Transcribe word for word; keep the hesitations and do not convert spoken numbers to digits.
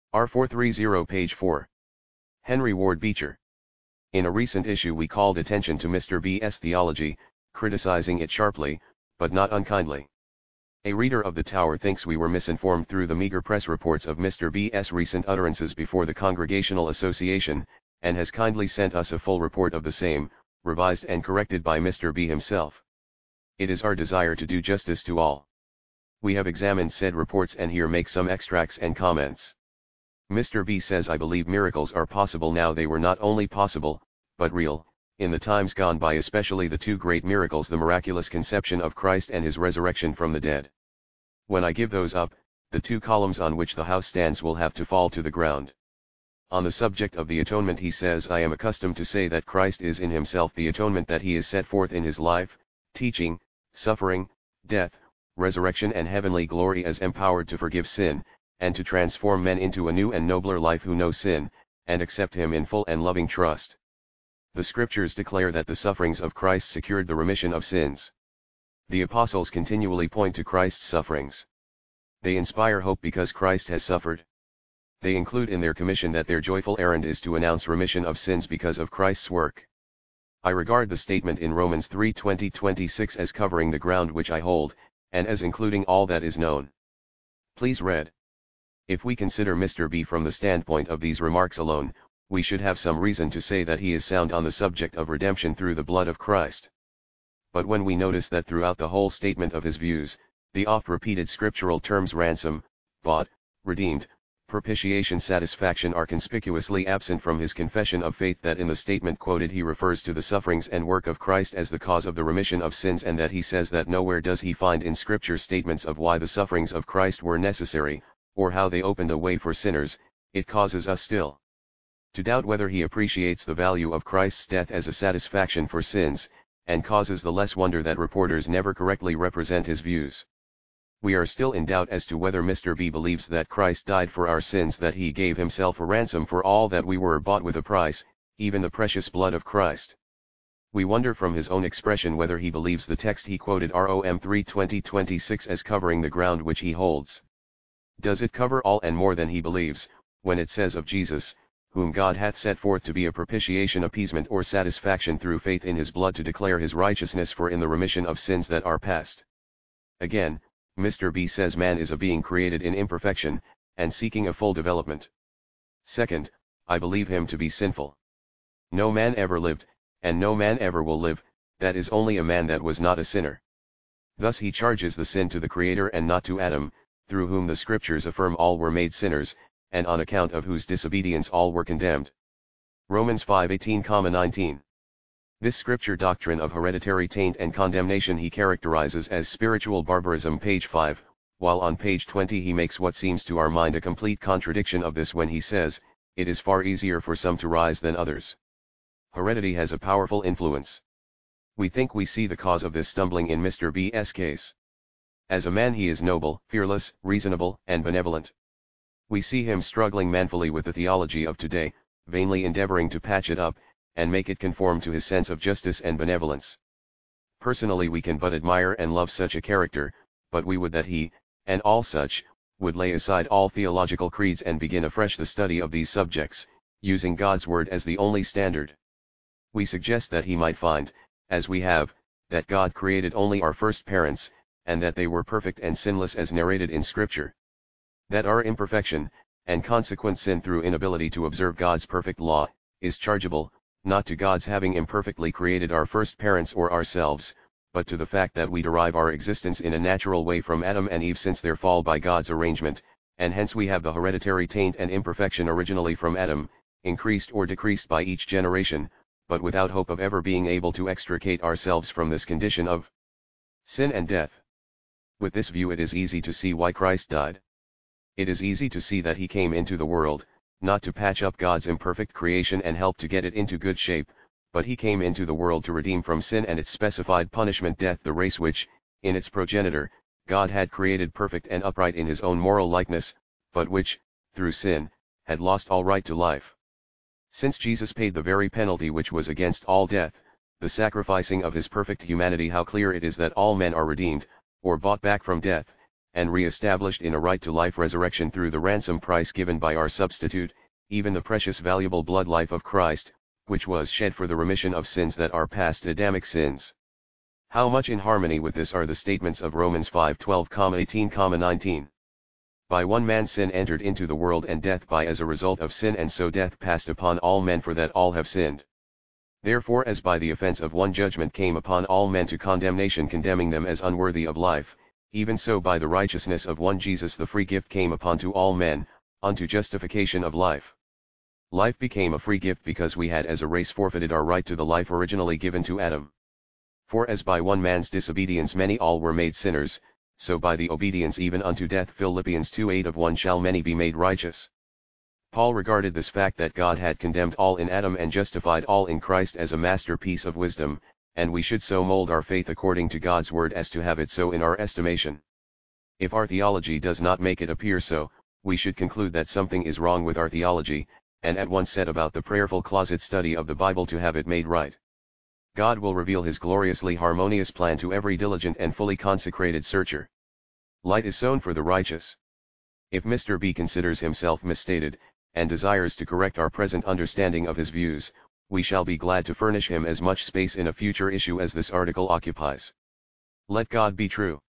R four thirty page four. Henry Ward Beecher. In a recent issue we called attention to Mister B's theology, criticizing it sharply, but not unkindly. A reader of the Tower thinks we were misinformed through the meager press reports of Mister B's recent utterances before the Congregational Association, and has kindly sent us a full report of the same, revised and corrected by Mister B himself. It is our desire to do justice to all. We have examined said reports and here make some extracts and comments. Mister B says, I believe miracles are possible now. They were not only possible, but real, in the times gone by, especially the two great miracles, the miraculous conception of Christ and his resurrection from the dead. When I give those up, the two columns on which the house stands will have to fall to the ground. On the subject of the atonement he says, I am accustomed to say that Christ is in himself the atonement, that he is set forth in his life, teaching, suffering, death, resurrection and heavenly glory as empowered to forgive sin, and to transform men into a new and nobler life who know sin, and accept him in full and loving trust. The scriptures declare that the sufferings of Christ secured the remission of sins. The apostles continually point to Christ's sufferings. They inspire hope because Christ has suffered. They include in their commission that their joyful errand is to announce remission of sins because of Christ's work. I regard the statement in Romans three twenty to twenty-six as covering the ground which I hold, and as including all that is known. Please read. If we consider Mister B from the standpoint of these remarks alone, we should have some reason to say that he is sound on the subject of redemption through the blood of Christ. But when we notice that throughout the whole statement of his views, the oft-repeated scriptural terms ransom, bought, redeemed, propitiation, satisfaction are conspicuously absent from his confession of faith, that in the statement quoted he refers to the sufferings and work of Christ as the cause of the remission of sins, and that he says that nowhere does he find in scripture statements of why the sufferings of Christ were necessary, or how they opened a way for sinners, it causes us still to doubt whether he appreciates the value of Christ's death as a satisfaction for sins, and causes the less wonder that reporters never correctly represent his views. We are still in doubt as to whether Mister B believes that Christ died for our sins, that he gave himself a ransom for all, that we were bought with a price, even the precious blood of Christ. We wonder from his own expression whether he believes the text he quoted Romans three twenty to twenty-six as covering the ground which he holds. Does it cover all and more than he believes, when it says of Jesus, whom God hath set forth to be a propitiation, appeasement or satisfaction through faith in his blood, to declare his righteousness for in the remission of sins that are past? Again, Mister B says man is a being created in imperfection, and seeking a full development. Second, I believe him to be sinful. No man ever lived, and no man ever will live, that is only a man that was not a sinner. Thus he charges the sin to the Creator and not to Adam, through whom the scriptures affirm all were made sinners, and on account of whose disobedience all were condemned. Romans five eighteen to nineteen. This scripture doctrine of hereditary taint and condemnation he characterizes as spiritual barbarism, page five, while on page twenty he makes what seems to our mind a complete contradiction of this when he says, it is far easier for some to rise than others. Heredity has a powerful influence. We think we see the cause of this stumbling in Mister B's case. As a man he is noble, fearless, reasonable, and benevolent. We see him struggling manfully with the theology of today, vainly endeavoring to patch it up, and make it conform to his sense of justice and benevolence. Personally we can but admire and love such a character, but we would that he, and all such, would lay aside all theological creeds and begin afresh the study of these subjects, using God's word as the only standard. We suggest that he might find, as we have, that God created only our first parents, and that they were perfect and sinless as narrated in Scripture. That our imperfection, and consequent sin through inability to observe God's perfect law, is chargeable, not to God's having imperfectly created our first parents or ourselves, but to the fact that we derive our existence in a natural way from Adam and Eve since their fall by God's arrangement, and hence we have the hereditary taint and imperfection originally from Adam, increased or decreased by each generation, but without hope of ever being able to extricate ourselves from this condition of sin and death. With this view it is easy to see why Christ died. It is easy to see that he came into the world, not to patch up God's imperfect creation and help to get it into good shape, but he came into the world to redeem from sin and its specified punishment, death, the race which, in its progenitor, God had created perfect and upright in his own moral likeness, but which, through sin, had lost all right to life. Since Jesus paid the very penalty which was against all death, the sacrificing of his perfect humanity, how clear it is that all men are redeemed, or bought back from death, and re-established in a right to life resurrection through the ransom price given by our substitute, even the precious valuable blood life of Christ, which was shed for the remission of sins that are past Adamic sins. How much in harmony with this are the statements of Romans five twelve eighteen nineteen. By one man sin entered into the world, and death by as a result of sin, and so death passed upon all men, for that all have sinned. Therefore as by the offense of one judgment came upon all men to condemnation, condemning them as unworthy of life, even so by the righteousness of one Jesus the free gift came upon to all men, unto justification of life. Life became a free gift because we had as a race forfeited our right to the life originally given to Adam. For as by one man's disobedience many all were made sinners, so by the obedience even unto death Philippians two eight of one shall many be made righteous. Paul regarded this fact that God had condemned all in Adam and justified all in Christ as a masterpiece of wisdom, and we should so mold our faith according to God's word as to have it so in our estimation. If our theology does not make it appear so, we should conclude that something is wrong with our theology, and at once set about the prayerful closet study of the Bible to have it made right. God will reveal his gloriously harmonious plan to every diligent and fully consecrated searcher. Light is sown for the righteous. If Mister B considers himself misstated, and desires to correct our present understanding of his views, we shall be glad to furnish him as much space in a future issue as this article occupies. Let God be true.